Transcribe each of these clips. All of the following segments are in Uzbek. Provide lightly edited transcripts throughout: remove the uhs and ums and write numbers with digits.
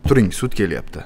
Turing, sud kelyapti.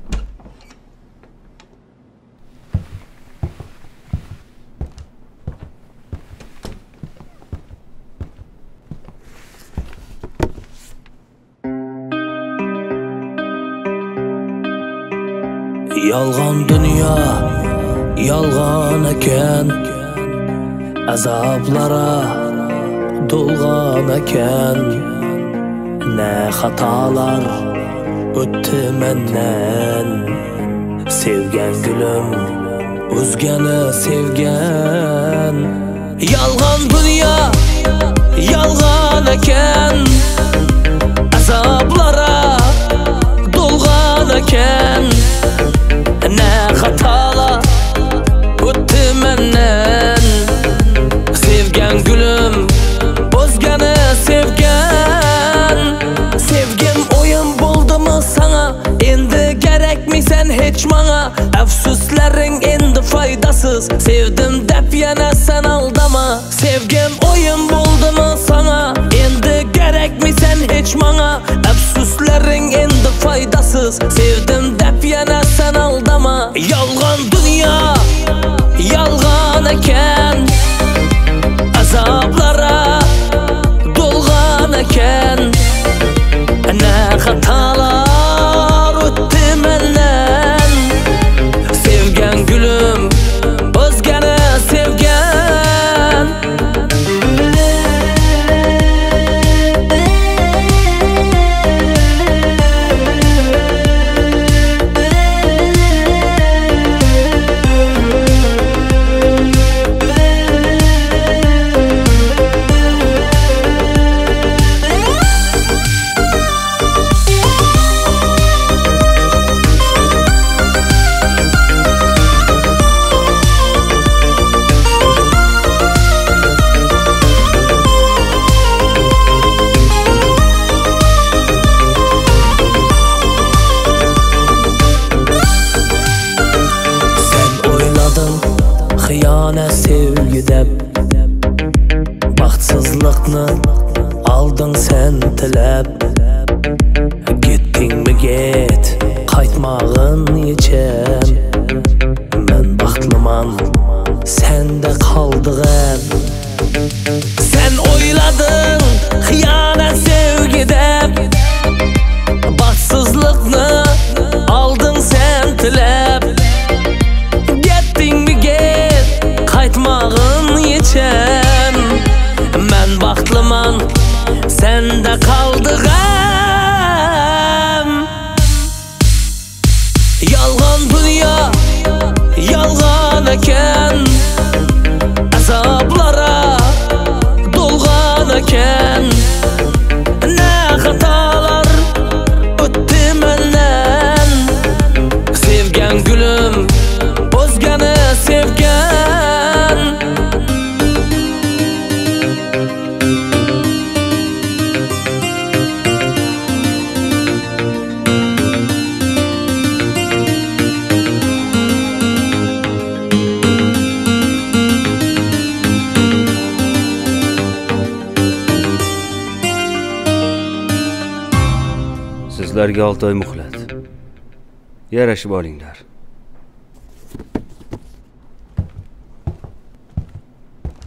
Yolg'on dunyo, yolg'on ekan, azoblara to'lg'on ekan. Ne xatolar o'tdi mendan, sevgan gulum o'zgani sevgan. Yolg'on dunyo, yolg'on ekan, azoblara to'lg'on ekan. Ne xatolar o'tdi mendan, sevgan gulum o'zgani sevgan. Sevgim o'yin bo'ldimi sana, endi kerakmisan hech manga. Afsuslaring endi foydasiz, sevdim deb yana sen aldama. Sevgim o'yin bo'ldimi sana, endi kerakmisan hech manga. Afsuslaring endi foydasiz, sevdim deb yana sen aldama. Yolg'on dunyo, yolg'on ekan, azoblara to'lg'on ekan. Ne xatolar o'tdi mendan, sevgan gulum o'zgani sevgan. Xiyonat sevgi deb baxtsizlikni alding sen tilab. Gitdingmi get, qaytmag'in yechim. Men baxtliman, senda qoldig'im. Sen o'ylading xiyonat sevgi deb baxtsizlikni alding sen tilab. Gitdingmi get, qaytmag'in yechim. Men baxtliman, senda qoldig'im. Yolg'on dunyo, yolg'on ekan, azoblara to'lg'on ekan. Ne xatolar o'tdi mendan, sevgan gulum o'zgani sevgan. Sizlarga 6 oy muhlat. Yarashib olinglar.